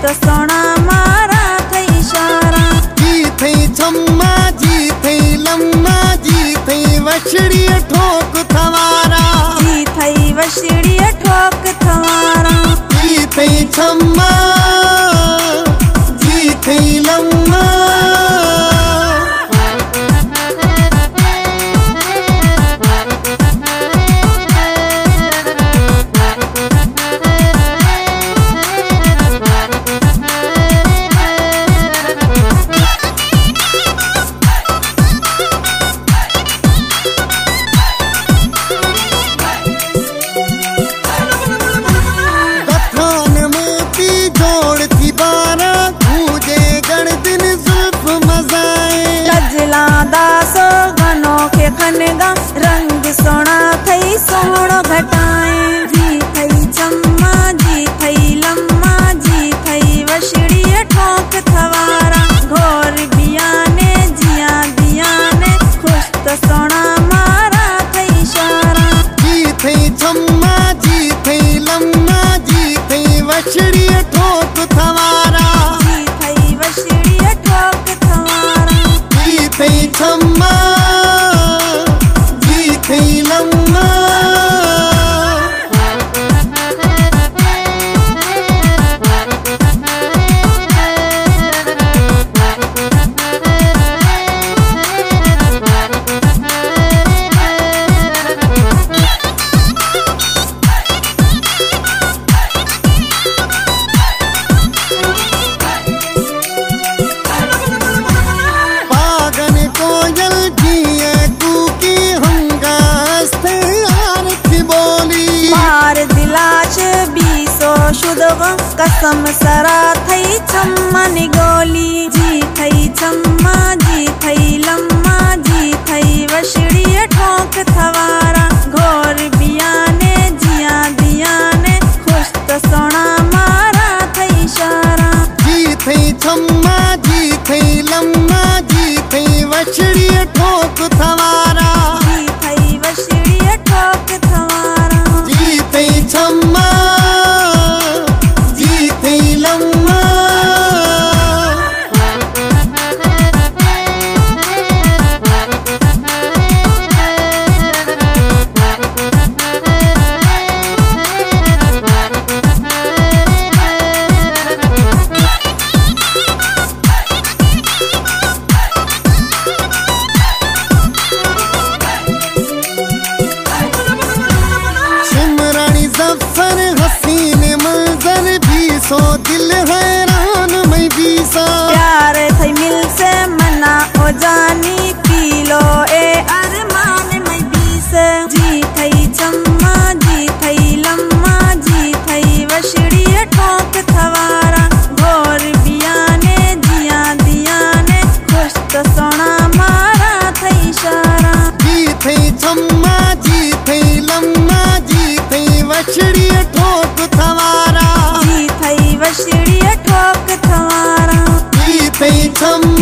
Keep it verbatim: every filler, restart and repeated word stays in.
सोना मारा थे इशारा। जी थई छम्मा जी थई लम्मा जी थई वछड़ी ठोक थवारा। जी थई वछड़ी ठोक थवारा। जी थई छम्मा जी थई लम्मा। दासो घनो के खनगा रंग सोना थई सोहणो घटाए। जी थई छम्मा जी थई लम्मा जी थई वछड़ी ठोक थवारा। घोर बियाने जिया दियाने खुश तो सोना मारा थे इशारा। जी थई छम्मा जी थई लम्मा जी थई वछड़ी ठोक थवारा। जी थई वछड़ी ठोक थवारा। जी थई छम्मा जी थई लम्मा। कसम सरा थई छम्मा निगोली। जी थई छम्मा जी थई लम्मा जी थई वछड़ी ठोक थवारा। घोर बियाने जिया दियाने खुश तो सोना मारा थे इशारा। जी थई छम्मा जी थई लम्मा जी थई वछड़ी ठोक थवारा। जी थई वछड़ी ठोक थवारा। जी थई छम्मा जी थई लम्मा। सिमरानी जफर हसीन मंजर भी सो दिल हैरान मैं भी सा। प्यार थई मिल से मना ओ जानी पी लो ए अरमान मैं भी से। जी थई छम्मा जी थई लम्मा जी थई वछड़ी ठोक थवारा। घोर बियाने जिया दियाने खुश तो सोना मारा थे इशारा। जी थई छम्मा जी थई लम्मा जी थई वछड़ी ठोक थवारा। जी थई वछड़ी ठोक थवारा। जी थई छम्मा